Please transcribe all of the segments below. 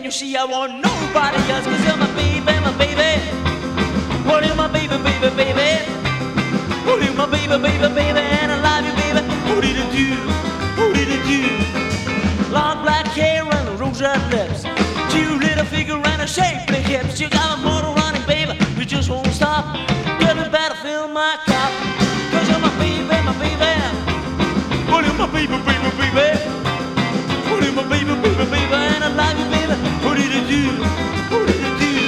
Can't you see I want nobody else? 'Cause you're my baby, my baby. Well, you're my baby, baby, baby. Well, you're my baby, baby, baby. And I love you, baby. What did it do? What did it do? Long black hair and rose-red lips, cute little figure and a shapely hips. You got a motor running, baby. You just won't stop. Girl, you better fill my cup. 'Cause you're my baby, my baby. Well, you're my baby, baby, baby. Well, you're my baby, baby, baby. And I love you, baby. What did it do? What did it do?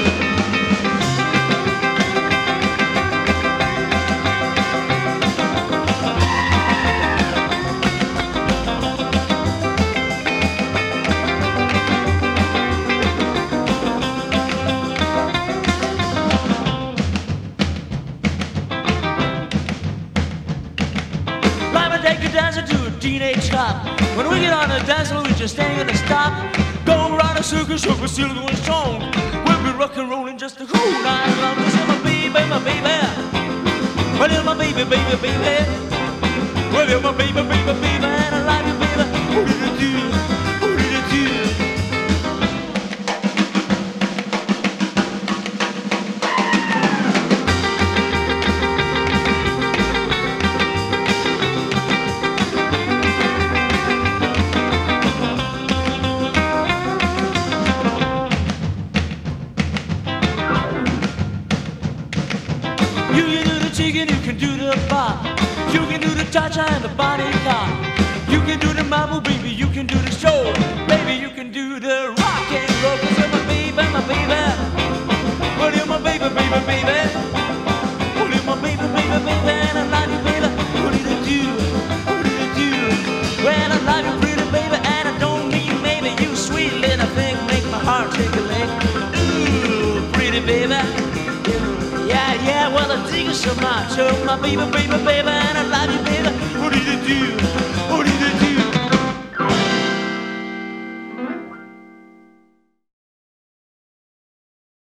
Take you dancing to a teenage stop. When we get on the dance floor, we just ain't gonna stop. Go around a circus, we're still going strong. We'll be rock and rolling just the whole night long. 'Cause you're my baby, my baby. Well, you're my baby, baby, baby. Well, you're my baby, baby, baby. And I love you, baby. What did it do? What did it do? You can do the chicken, you can do the pop. You can do the cha-cha and the body car. You can do the mambo, baby, you can do the show. Baby, you can do the rock and roll. 'Cause you're my baby, my baby. Well, you're my baby, baby, baby. Well, you're my baby, baby, baby. And I love you, baby. What did it do? What did it do? Well, I love you, pretty baby. And I don't mean maybe. You sweet little thing make my heart take a lick. Ooh, pretty baby. Yeah, well, I dig you so much. Oh, my baby, baby, baby, and I love you.